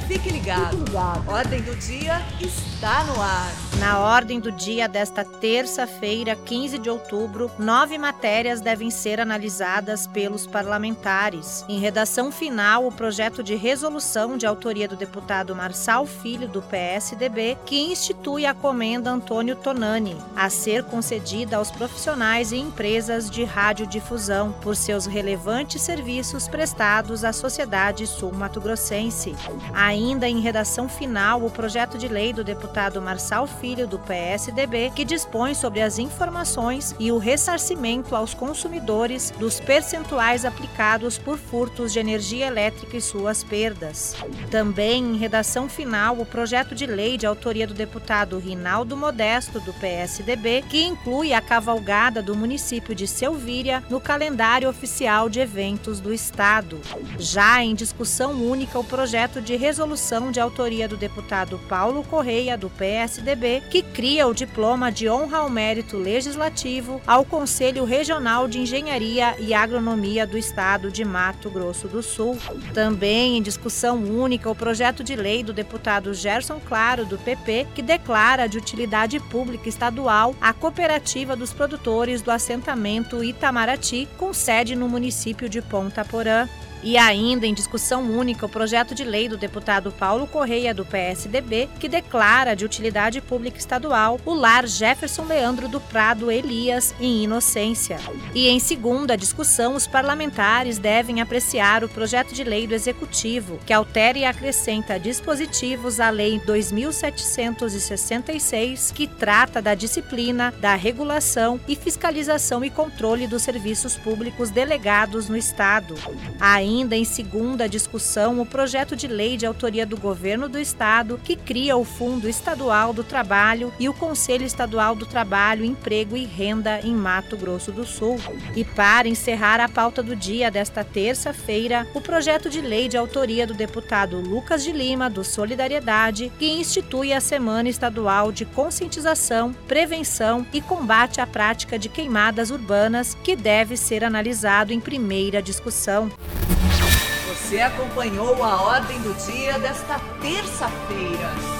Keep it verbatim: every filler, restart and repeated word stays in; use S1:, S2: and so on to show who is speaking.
S1: Fique ligado. Fique ligado. Ordem do Dia está no ar.
S2: Na ordem do dia desta terça-feira, quinze de outubro, nove matérias devem ser analisadas pelos parlamentares. Em redação final, o projeto de resolução de autoria do deputado Marçal Filho, do P S D B, que institui a Comenda Antônio Tonani, a ser concedida aos profissionais e empresas de radiodifusão por seus relevantes serviços prestados à sociedade sul-mato-grossense. Ainda em redação final, o projeto de lei do deputado Marçal Filho, do P S D B, que dispõe sobre as informações e o ressarcimento aos consumidores dos percentuais aplicados por furtos de energia elétrica e suas perdas. Também em redação final, o projeto de lei de autoria do deputado Rinaldo Modesto, do P S D B, que inclui a cavalgada do município de Selvíria no calendário oficial de eventos do Estado. Já em discussão única, o projeto de resolução de autoria do deputado Paulo Correia, do P S D B, que cria o diploma de honra ao mérito legislativo ao Conselho Regional de Engenharia e Agronomia do Estado de Mato Grosso do Sul. Também em discussão única, o projeto de lei do deputado Gerson Claro, do P P, que declara de utilidade pública estadual a Cooperativa dos Produtores do Assentamento Itamaraty, com sede no município de Ponta Porã. E ainda em discussão única, o projeto de lei do deputado Paulo Correia, do P S D B, que declara de utilidade pública estadual o lar Jefferson Leandro do Prado Elias, em Inocência. E em segunda discussão, os parlamentares devem apreciar o projeto de lei do Executivo, que altera e acrescenta dispositivos à Lei dois mil setecentos e sessenta e seis, que trata da disciplina, da regulação e fiscalização e controle dos serviços públicos delegados no Estado. Ainda Ainda em segunda discussão, o projeto de lei de autoria do Governo do Estado, que cria o Fundo Estadual do Trabalho e o Conselho Estadual do Trabalho, Emprego e Renda em Mato Grosso do Sul. E para encerrar a pauta do dia desta terça-feira, o projeto de lei de autoria do deputado Lucas de Lima, do Solidariedade, que institui a Semana Estadual de Conscientização, Prevenção e Combate à Prática de Queimadas Urbanas, que deve ser analisado em primeira discussão.
S1: Você acompanhou a ordem do dia desta terça-feira.